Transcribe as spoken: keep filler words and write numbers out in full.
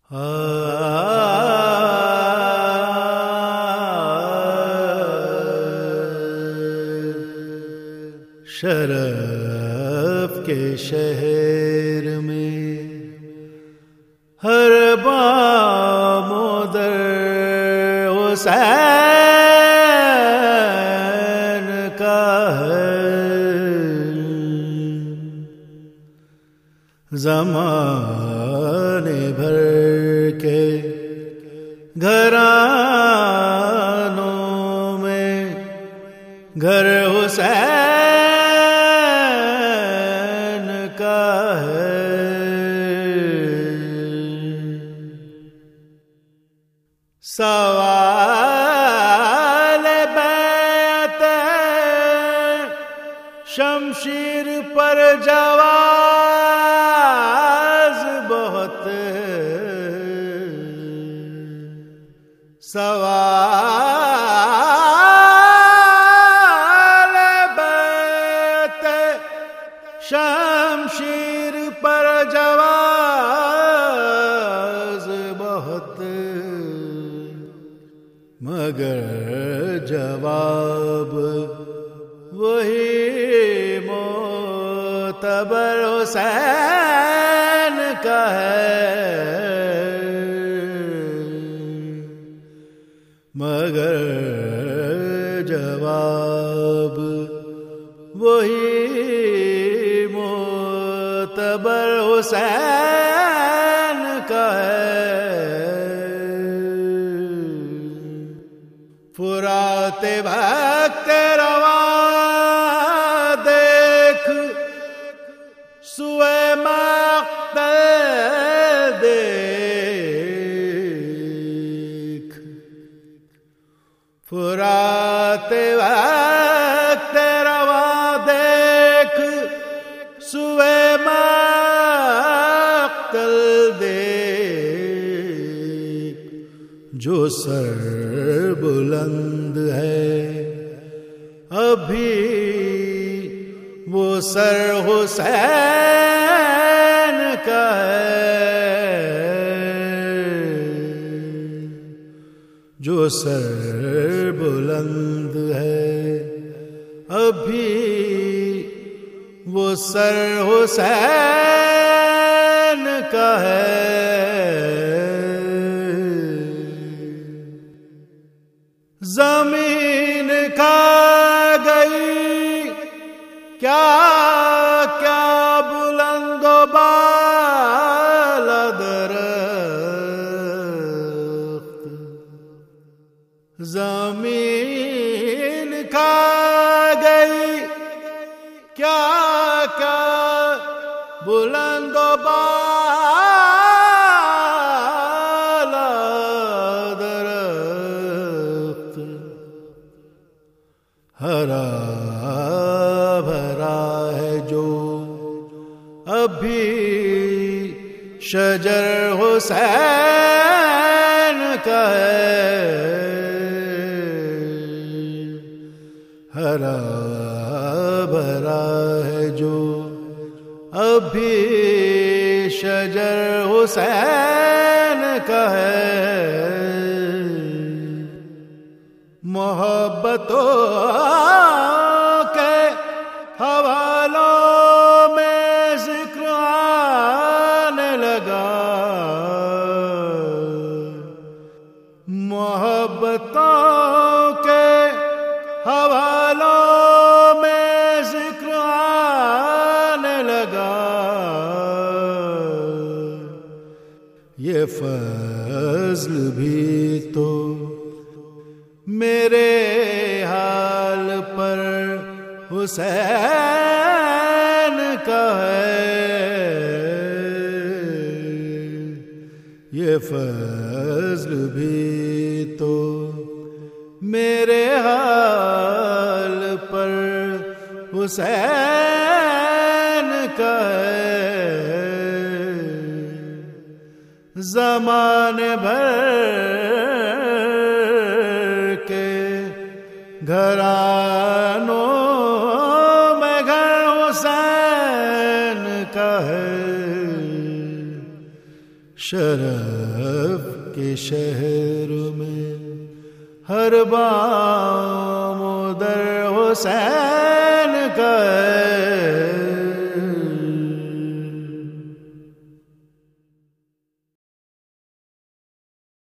شرف کے شہر میں ہر بام و در حسین کا ہے، زمانے بھر کے گھرانوں میں گھر حسین کا ہے۔ سوال بیعت شمشیر پر جواز بہت، سوال بیعت شمشیر پر جواز بہت، مگر جواب وہی معتبر حسین کا ہے، مگر جواب وہی معتبر حسین کا ہے۔ فرات وقت رواں دیکھ، سوئے مقتل دیکھ، فرات وقت رواں دیکھ، سوئے مقتل دیکھ، جو سر بلند ہے ابھی وہ سر حسین کا ہے، جو سر بلند ہے ابھی وہ سر حسین کا ہے۔ زمین کھا گئی کیا کیا بلند و بالا درخت، زمین کھا گئی کیا کیا بلند و بالا درخت، ہرا بھرا ہے جو ابھی شجر حسین کا ہے، ہرا بھرا ہے جو ابھی شجر حسین کا ہے۔ محبتوں کے حوالوں میں ذکر آنے لگا، محبتوں کے حوالوں میں ذکر آنے لگا، یہ فضل بھی تو میرے حال پر حسین کا ہے، یہ فضل بھی تو میرے حال پر حسین کا ہے۔ زمانے بھر کے گھرانوں میں گھر حسین کا ہے، شرف کے شہر میں ہر بام در حسین کا ہے